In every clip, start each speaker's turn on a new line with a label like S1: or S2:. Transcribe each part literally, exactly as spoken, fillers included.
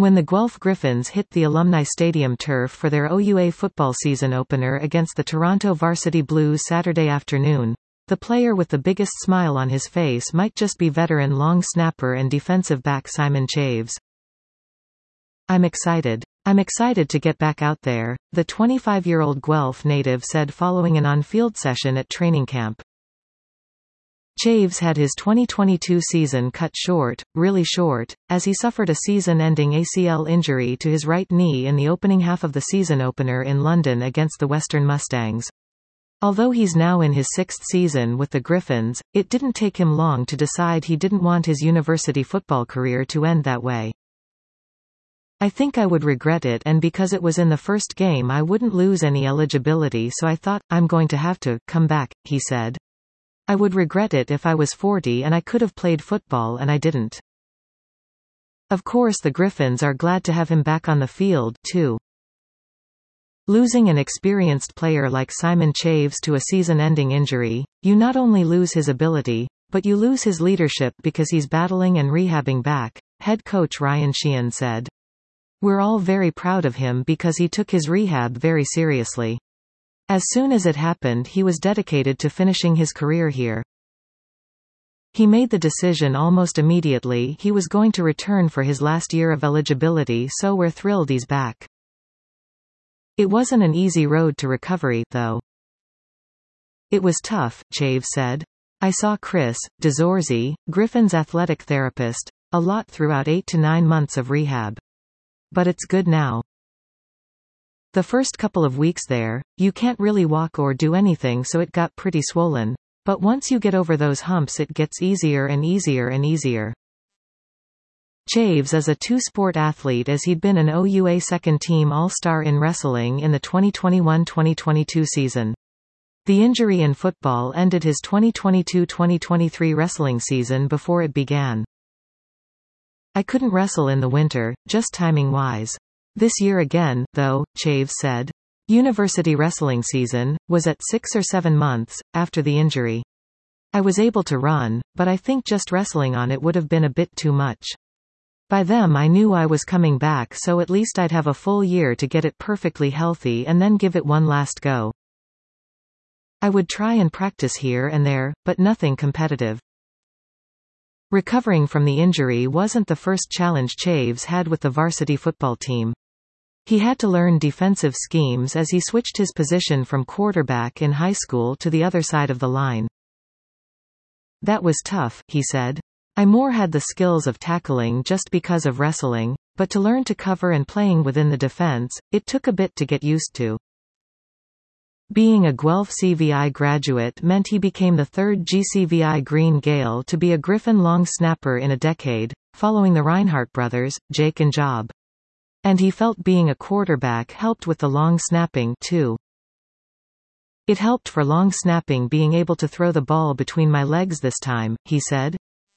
S1: When the Guelph Griffins hit the Alumni Stadium turf for their O U A football season opener against the Toronto Varsity Blues Saturday afternoon, the player with the biggest smile on his face might just be veteran long snapper and defensive back Simon Chaves. "I'm excited. I'm excited to get back out there," the twenty-five-year-old Guelph native said following an on-field session at training camp. Chaves had his twenty twenty-two season cut short, really short, as he suffered a season-ending A C L injury to his right knee in the opening half of the season opener in London against the Western Mustangs. Although he's now in his sixth season with the Griffins, it didn't take him long to decide he didn't want his university football career to end that way. "I think I would regret it, and because it was in the first game I wouldn't lose any eligibility, so I thought, I'm going to have to come back," he said. "I would regret it if I was forty and I could have played football and I didn't." Of course the Griffins are glad to have him back on the field, too. Losing an experienced player like Simon Chaves to a season-ending injury, you not only lose his ability, but you lose his leadership because he's battling and rehabbing back, head coach Ryan Sheehan said. "We're all very proud of him because he took his rehab very seriously. As soon as it happened he was dedicated to finishing his career here. He made the decision almost immediately he was going to return for his last year of eligibility, so we're thrilled he's back." It wasn't an easy road to recovery, though. "It was tough," Chaves said. "I saw Chris DeZorzi, Griffin's athletic therapist, a lot throughout eight to nine months of rehab. But it's good now. The first couple of weeks there, you can't really walk or do anything, so it got pretty swollen. But once you get over those humps it gets easier and easier and easier." Chaves is a two-sport athlete as he'd been an O U A second-team All-Star in wrestling in the twenty twenty-one twenty twenty-two season. The injury in football ended his twenty twenty-two twenty twenty-three wrestling season before it began. "I couldn't wrestle in the winter, just timing-wise. This year again, though," Chaves said. "University wrestling season was at six or seven months after the injury. I was able to run, but I think just wrestling on it would have been a bit too much. By then I knew I was coming back, so at least I'd have a full year to get it perfectly healthy and then give it one last go. I would try and practice here and there, but nothing competitive." Recovering from the injury wasn't the first challenge Chaves had with the varsity football team. He had to learn defensive schemes as he switched his position from quarterback in high school to the other side of the line. "That was tough," he said. "I more had the skills of tackling just because of wrestling, but to learn to cover and playing within the defense, it took a bit to get used to." Being a Guelph C V I graduate meant he became the third G C V I Green Gael to be a Griffin long snapper in a decade, following the Reinhardt brothers, Jake and Job. And he felt being a quarterback helped with the long snapping, too. "It helped for long snapping being able to throw the ball between my legs this time," he said.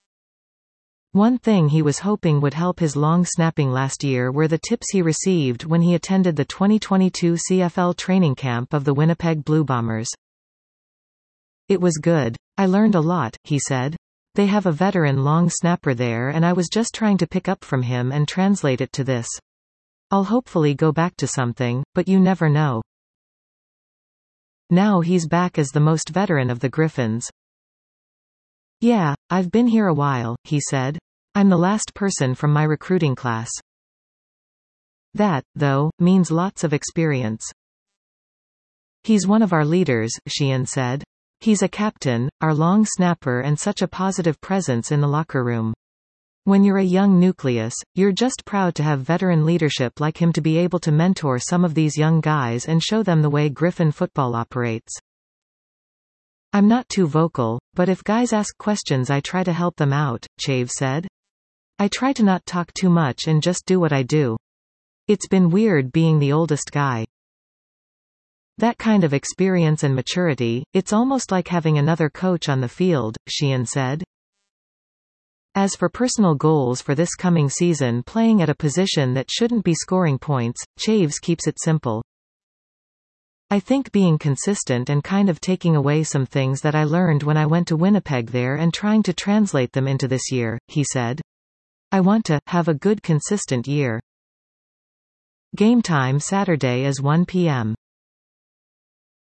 S1: One thing he was hoping would help his long snapping last year were the tips he received when he attended the twenty twenty-two C F L training camp of the Winnipeg Blue Bombers. "It was good. I learned a lot," he said. "They have a veteran long snapper there and I was just trying to pick up from him and translate it to this. I'll hopefully go back to something, but you never know." Now he's back as the most veteran of the Griffins. "Yeah, I've been here a while," he said. "I'm the last person from my recruiting class. That, though, means lots of experience." "He's one of our leaders," Sheehan said. "He's a captain, our long snapper, and such a positive presence in the locker room. When you're a young nucleus, you're just proud to have veteran leadership like him to be able to mentor some of these young guys and show them the way Griffin football operates. I'm not too vocal, but if guys ask questions I try to help them out," Chaves said. "I try to not talk too much and just do what I do. It's been weird being the oldest guy. That kind of experience and maturity, it's almost like having another coach on the field," Sheehan said. As for personal goals for this coming season, playing at a position that shouldn't be scoring points, Chaves keeps it simple. "I think being consistent and kind of taking away some things that I learned when I went to Winnipeg there and trying to translate them into this year," he said. "I want to have a good consistent year. Game time Saturday is one p m